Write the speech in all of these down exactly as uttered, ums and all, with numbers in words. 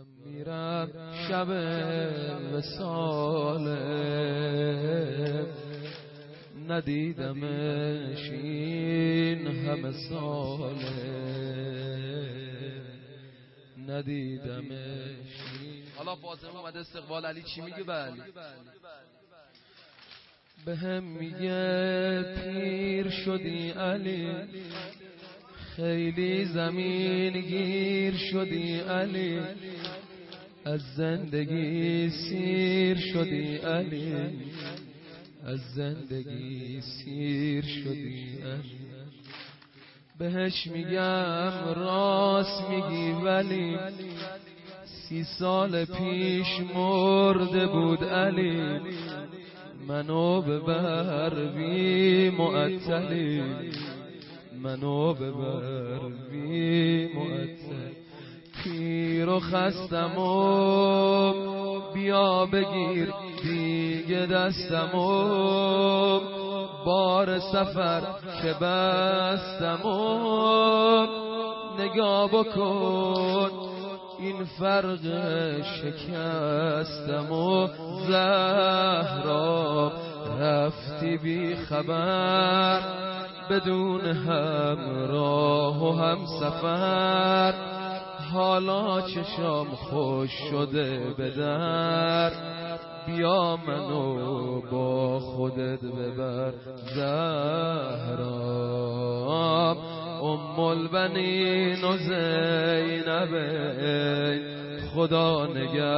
میرم شب وصاله ندیدمش این همه ساله ندیدمش. حالا فاطمه اومده استقبال علی چی میگه؟ بله به هم میگه پیر شدی علی، خیلی زمین گیر شدی علی، از زندگی سیر شدی علی، از زندگی سیر شدی علی. بهش میگم راست میگی ولی سی سال پیش مرده بود علی، منو ببر بی معطلی، منو ببر بی معطل. پیر و خستم و بیا بگیر دیگه دستم و بار سفر که بستم و نگاه بکن این فرق شکستم و زهرا رفتی بی خبر بدون همراه و هم سفر. حالا چشام خوش شده به در بیا منو با خودت ببر. زهرا ام البنین و زینب خدا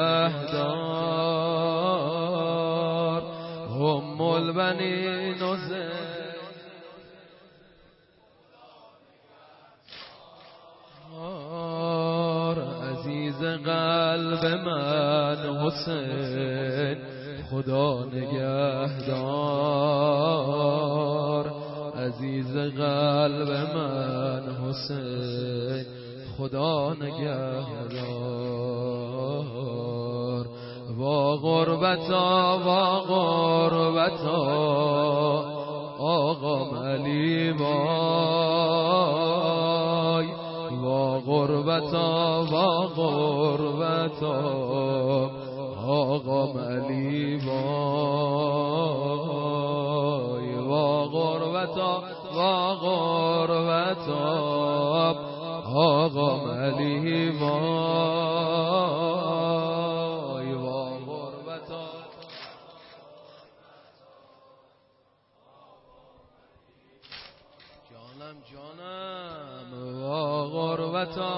نگهدار، ام البنین و زینب عزیز قلب من حسین خدا نگهدار، عزیز قلب من حسین خدا نگهدار. وا غربتا وا غربتا آقام علی وای، وا غربتا وا غربتا آقام علی وای، وا غربتا وا غربتا آقام علی وای، وا غربتا. جانم جانم وا غربتا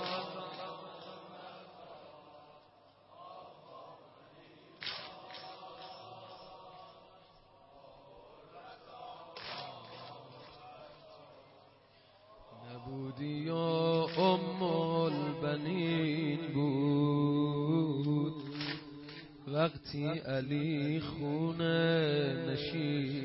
نبودی و ام البنین بود وقتی علی خونه نشین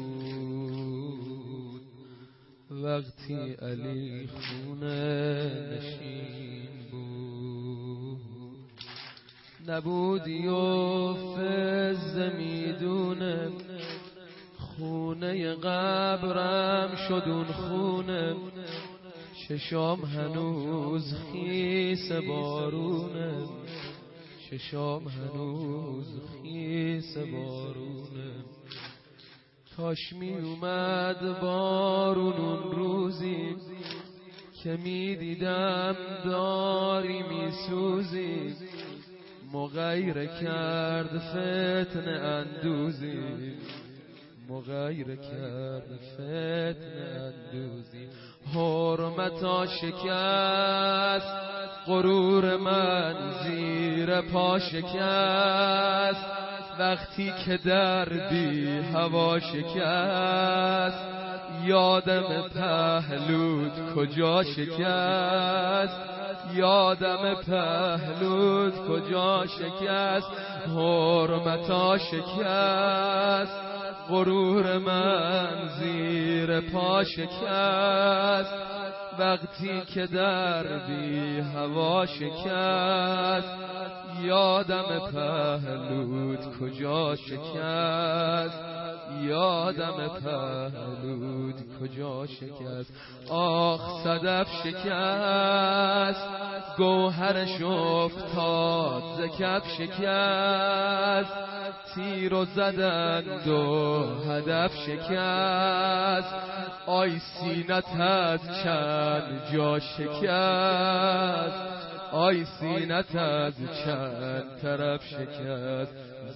بود، وقتی علی خونه نشین بود. نبودی و فز میدونم خونه قبرم شدون خونه، چشام هنوز خیس بارونه، چشام هنوز خیس بارونه. کاش می اومد بارون اون روزی که می دیدم داری می سوزی، مغیر کرد فتنه اندوزی، مغیر کرد فتنه اندوزی. حرمتا شکست غرور من زیر پا شکست، وقتی که در بی هوا شکست. یادم پهلود کجا شکست، یادم پهلود کجا شکست. حرمتا شکست غرور من زیر پا شکست، وقتی که در بی هوا شکست. یادم پهلود کجا شکست، یادم پهلود کجا شکست. آخ صدف شکست، گوهرش افتاد ز کف شکست. تیر و زدند و هدف شکست. آی سینت از چند جا شکست، آی سینت از چند طرف شکست.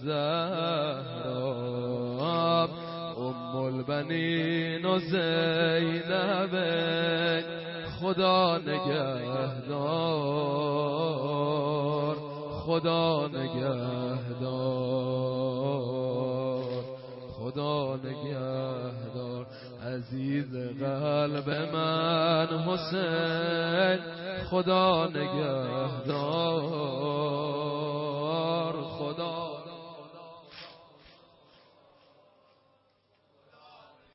زهرا ام البنین و زینب خدا نگهدار، خدا نگهدار، خدا نگهدار. عزیز قلب من حسین خدا نگهدار.